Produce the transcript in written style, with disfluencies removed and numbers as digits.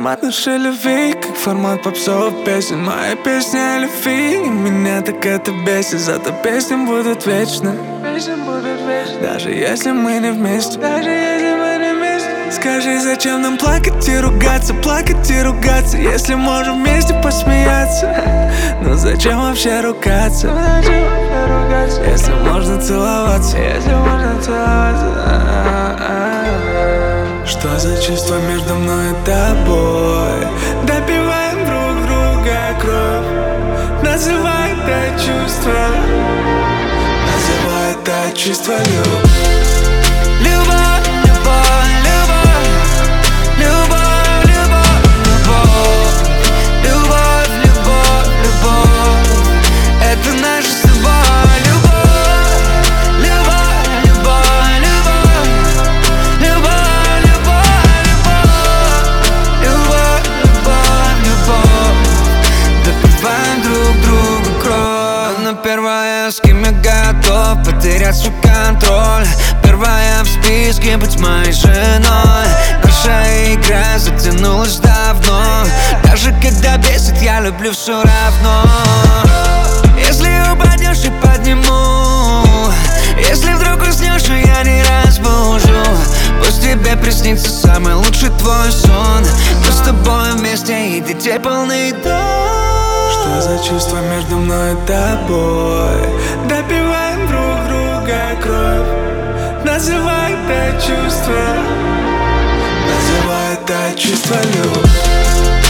формат нашей любви, как формат попсовых песен. Моя песня о любви, и меня так это бесит. Зато песни будут вечно, даже если мы не вместе. Скажи, зачем нам плакать и ругаться, если можем вместе посмеяться? Ну зачем вообще ругаться, если можно целоваться? Что за чувство между мной и тобой? Допиваем друг друга кровь. Называй это чувство, любовь. Любовь, любовь, любовь, любовь, любовь, любовь, любовь, любовь. Это наша с тобой любовь. Любовь, любовь, любовь, любовь, любовь, любовь, любовь, любовь. Допиваем друг другу кровь. Она первая, с кем я готов потерять свой контроль. Первая в списке быть моей женой. Наша игра затянулась давно. Даже когда бесит, я люблю все равно. Если упадешь, я подниму. Если вдруг уснешь, и я не разбужу. Пусть тебе приснится самый лучший твой сон. Мы с тобой вместе и детей полный дом. Что за чувство между мной и тобой? Допиваем друг друга кровь. Называй это чувство, любовь.